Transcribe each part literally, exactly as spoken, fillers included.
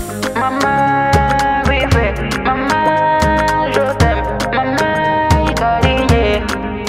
Maman, bébé, maman, je t'aime. Maman, Icarigné.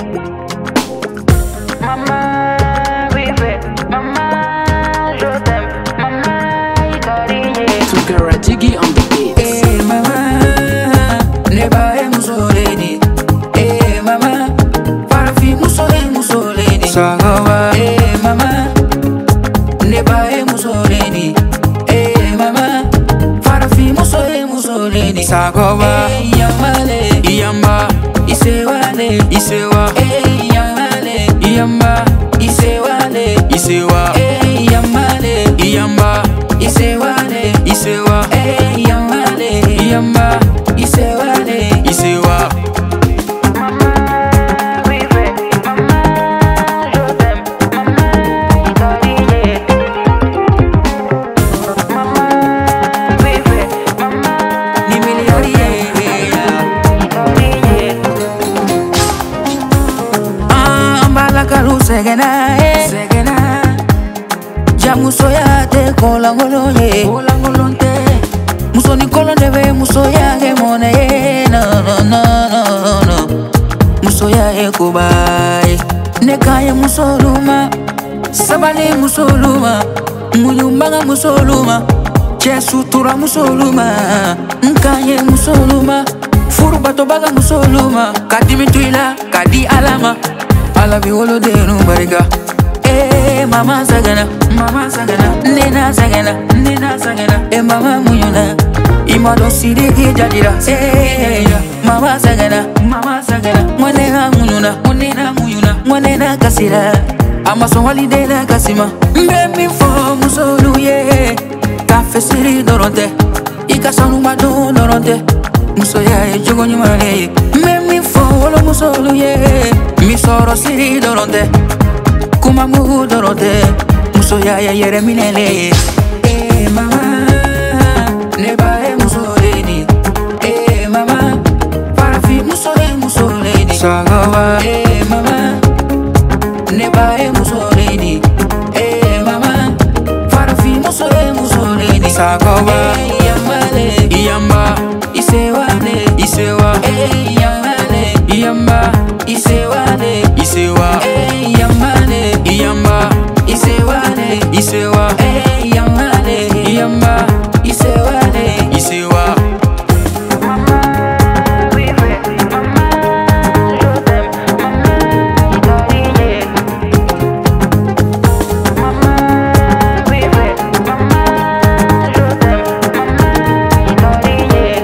Maman, bébé, maman, je t'aime. Maman, Icarigné. Tukara Jiggy on the beat. Eh mama, neba e musoleni. Eh mama, parafi musole musoleni. Sagoba. Eh mama, neba e musoleni. Eh mama, parafi musole musoleni. Sagoba. Eh yamale, Iyamba, isewale, Isewa, eh yamale, Iyamba, isewale, Isewa, eh yamale, Iyamba, isewale, Isewa, eh yamale, Iyamba, isewale. Isewa. Maman, bébé, maman, je t'aime. Maman, Icarigné. Maman, bébé, maman, Ni milioni Icarigné. ah mbala kalu segena eh segena jamuso ya te kola ngolo ye kola ngolo te muso ni kolo debe muso ya ke mona ye no no no no no muso ya e kubai ne kaya muso luma sabali muso luma muyumbanga muso luma Jesu tura musoluma nkaye musoluma furu bato baga musoluma kadi mituila kadi alama alabi wolo denu bariga eh mama sagana mama sagana nena sagana nena sagana eh mama muyuna imado sidiki jadira eh mama sagana mama sagana mwanena muyuna mwanena muyuna mwanena kasira amaso holiday na kasima mbemi fo musolu ye Kafe siri doronte, ika sanu madu doronte. Muso ya e jogo nyumale, me mi fo wolo muso luye. Mi soro siri doronte, kuma mugu doronte. Muso ya ya yere minele. Eh mama, neba e muso lady. Eh mama, parafi muso e muso lady. Sagawa. Eh mama, neba e muso lady. Eh mama, parafi muso e muso. Sagoba, eh yamale, Iyamba, isewale, Isewa, eh yamale, Iyamba, isewale, Isewa, eh yamale, Iyamba, isewale, Isewa, eh yamale, Iyamba, isewale, Isewa. Maman, bébé, maman, je t'aime. Maman, Icarigné. Maman, bébé, maman, je t'aime. Maman, Icarigné.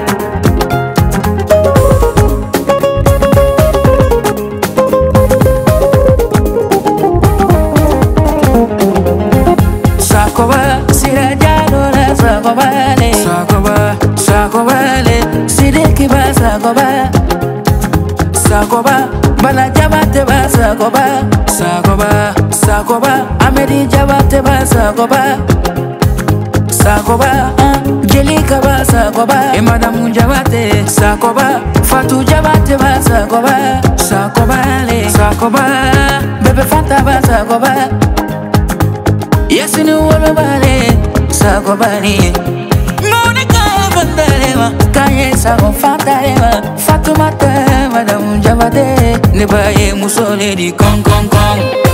Sakoba, sirajalo la sakobale, Sagoba, sakobale, sidiki ba sakoba, sakoba, bala jabate ba sakoba, Sagoba, sakoba, amedi jabate ba sakoba. Sakoba, ah, Jelika ba sakoba, e madamu jabate sakoba, Fatu jabate ba sakoba, sakoba le sakoba, bebe fanta ba sakoba, yesini wolo bale sakoba ni. Monica Vandalema, Kanye Sago Fantalema, Fatu mate madamu jabate, ne baye musole di kong kong kong.